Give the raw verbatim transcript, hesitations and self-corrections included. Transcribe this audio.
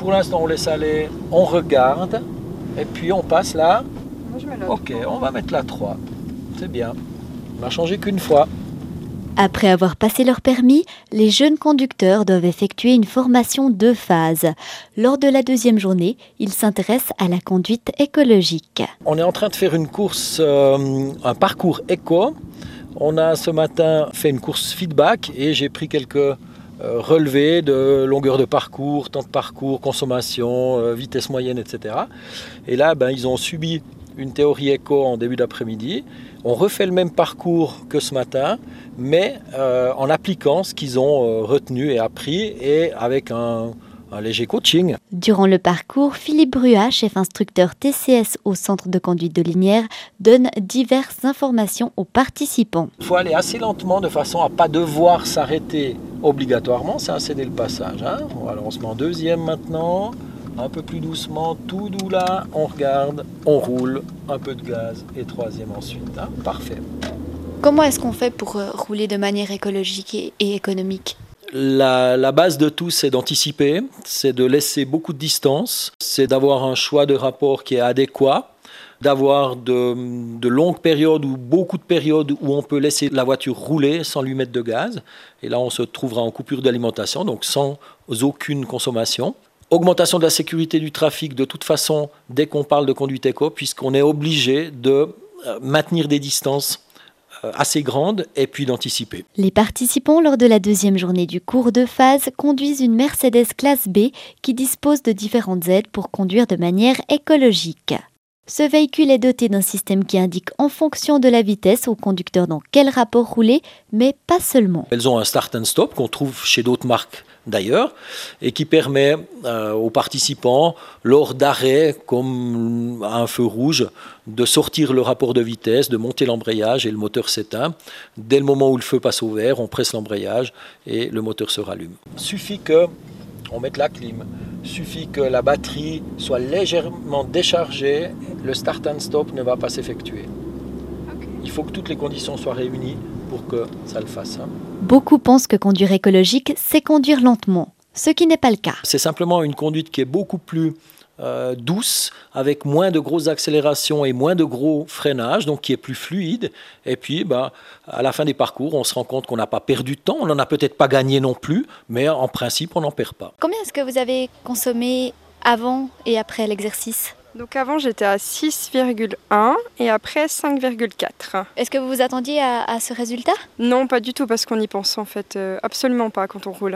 pour l'instant, on laisse aller, on regarde, et puis on passe là. Moi, je mets la Ok, on va mettre la trois. C'est bien. On n'a changé qu'une fois. Après avoir passé leur permis, les jeunes conducteurs doivent effectuer une formation deux phases. Lors de la deuxième journée, ils s'intéressent à la conduite écologique. On est en train de faire une course, euh, un parcours éco. On a ce matin fait une course feedback et j'ai pris quelques euh, relevés de longueur de parcours, temps de parcours, consommation, euh, vitesse moyenne, et cetera. Et là, ben, ils ont subi une théorie éco en début d'après-midi. On refait le même parcours que ce matin, mais euh, en appliquant ce qu'ils ont euh, retenu et appris et avec un, un léger coaching. Durant le parcours, Philippe Bruat, chef instructeur T C S au centre de conduite de Lignières, donne diverses informations aux participants. Il faut aller assez lentement de façon à ne pas devoir s'arrêter obligatoirement, c'est un céder le passage. Hein. Alors on se met en deuxième maintenant. Un peu plus doucement, tout doux là, on regarde, on roule, un peu de gaz et troisième ensuite. Hein. Parfait. Comment est-ce qu'on fait pour euh, rouler de manière écologique et, et économique ? La, la base de tout, c'est d'anticiper, c'est de laisser beaucoup de distance, c'est d'avoir un choix de rapport qui est adéquat, d'avoir de, de longues périodes ou beaucoup de périodes où on peut laisser la voiture rouler sans lui mettre de gaz. Et là, on se trouvera en coupure d'alimentation, donc sans aucune consommation. Augmentation de la sécurité du trafic, de toute façon, dès qu'on parle de conduite éco, puisqu'on est obligé de maintenir des distances assez grandes et puis d'anticiper. Les participants, lors de la deuxième journée du cours de phase, conduisent une Mercedes classe B qui dispose de différentes aides pour conduire de manière écologique. Ce véhicule est doté d'un système qui indique en fonction de la vitesse au conducteur dans quel rapport rouler, mais pas seulement. Elles ont un start and stop qu'on trouve chez d'autres marques d'ailleurs et qui permet euh, aux participants, lors d'arrêt comme à un feu rouge, de sortir le rapport de vitesse, de monter l'embrayage et le moteur s'éteint. Dès le moment où le feu passe au vert, on presse l'embrayage et le moteur se rallume. Il suffit qu'on mette la clim. Il suffit que la batterie soit légèrement déchargée, le start and stop ne va pas s'effectuer. Okay. Il faut que toutes les conditions soient réunies pour que ça le fasse. Hein. Beaucoup pensent que conduire écologique, c'est conduire lentement, ce qui n'est pas le cas. C'est simplement une conduite qui est beaucoup plus euh, douce, avec moins de grosses accélérations et moins de gros freinages, donc qui est plus fluide. Et puis, bah, à la fin des parcours, on se rend compte qu'on n'a pas perdu de temps, on n'en a peut-être pas gagné non plus, mais en principe, on n'en perd pas. Combien est-ce que vous avez consommé avant et après l'exercice ? Donc avant, j'étais à six virgule un et après cinq virgule quatre. Est-ce que vous vous attendiez à, à ce résultat ? Non, pas du tout, parce qu'on n'y pense en fait euh, absolument pas quand on roule.